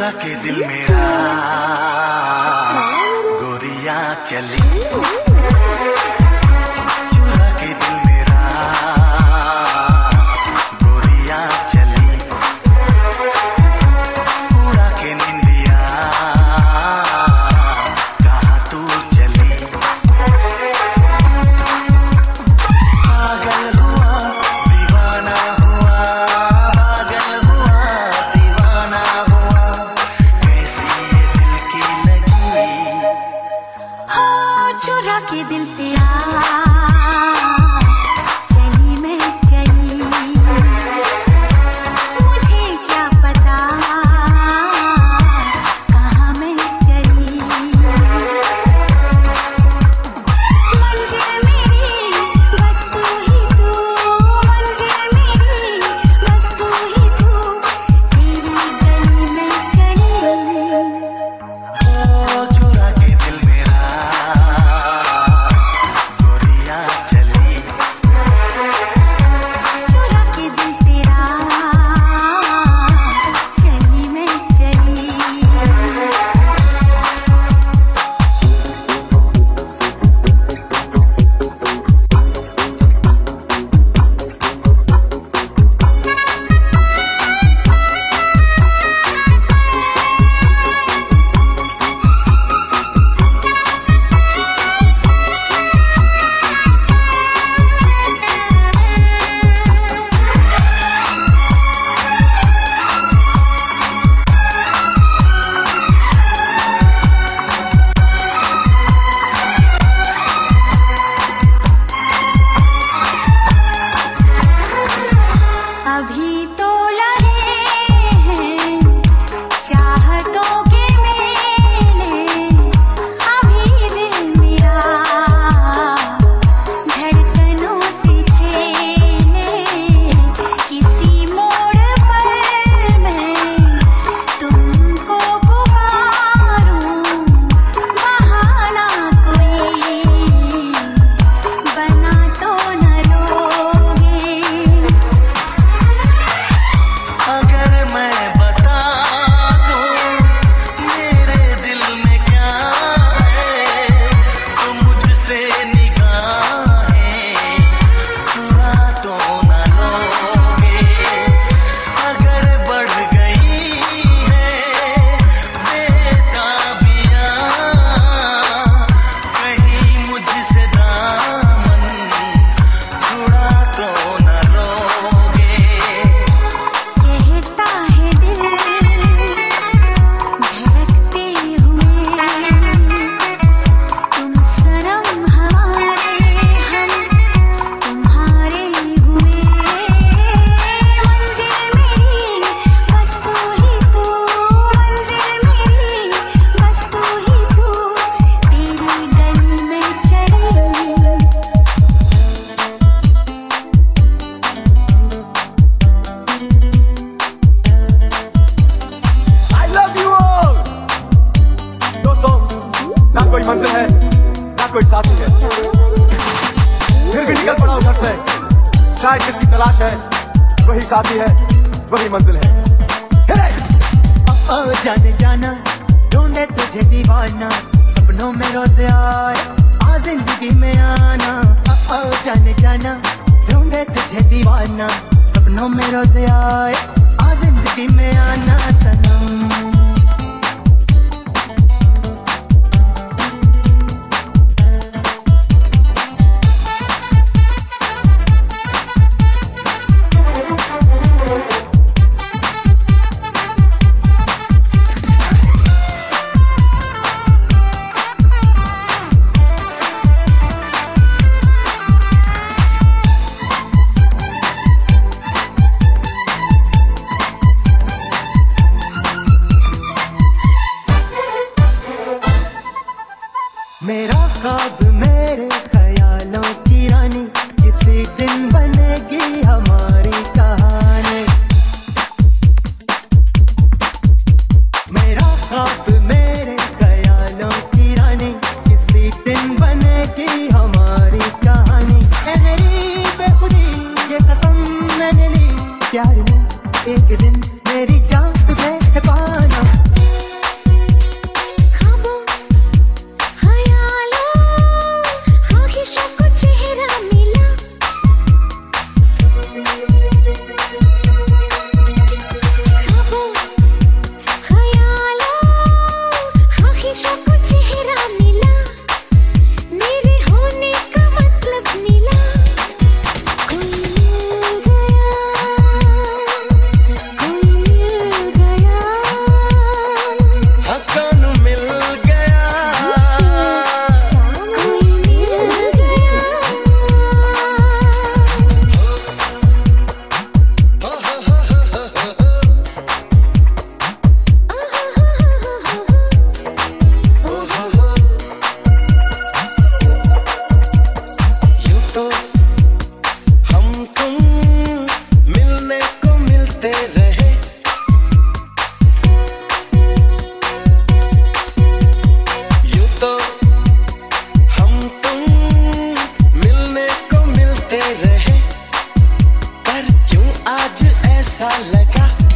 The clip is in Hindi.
चुरा के दिल मेरा गोरियां चली, चुरा के दिल मेरा गोरियां चली, उड़ा के निंदिया कहाँ तू चली। पागल हुआ दीवाना हुआ, पागल हुआ दीवाना हुआ, कैसी ये दिल की लगी। हो चुरा के दिल तेरा चली मैं चली, मुझे क्या पता कहाँ मैं चली। मंजिल मेरी बस तू ही तू, मंजिल मेरी बस तू ही तू, तेरी गली में चली। ओ चुरा के दिल मेरा गोरियां चली, चुरा के दिल तेरा चली मैं चली। अभी तो लगे हैं चाहतों के मेले, अभी दिल मेरा धड़कनों से खेले, किसी मोड़ पर मैं तुमको पुकारूं, बहाना कोई बना तो न लोगे। अगर मैं बता दूं मेरे दिल में क्या है, तो मुझसे निगाहें चुरा तो न लोगे। अगर बढ़ गई है बेताबियां, कहीं मुझसे दामन छुड़ा तो न लोगे। कहता है दिल धड़कते हुए, तुम सनम हमारे हम तुम्हारे हुए। मंजिल मेरी बस तू ही तू, मंजिल मेरी बस तू ही तू, तेरी गली में चली। I love you all। दोस्तों, ना कोई मंजिल है ना कोई साथी है, फिर भी निकल पड़ा हूं घर से। शायद जिसकी तलाश है वही साथी है, वही मंजिल है। हे! ओ जाने जाना ढूंढे तुझे दीवाना, सपनों में रोज आए आ जिंदगी में आना। ओ जाने जाना ढूंढे तुझे दीवाना, सपनों में रोज आए आ जिंदगी में आना सनम। मेरा ख्वाब मेरे ख्यालों की रानी, किसी दिन बनेगी हमारी कहानी। मेरा ख्वाब मेरे ख्यालों की रानी, किसी दिन बनेगी हमारी कहानी। ऐ मेरी बेखुदी ये कसम मैंने ली, प्यार में एक दिन मेरी जान तुझे है पाना। लगा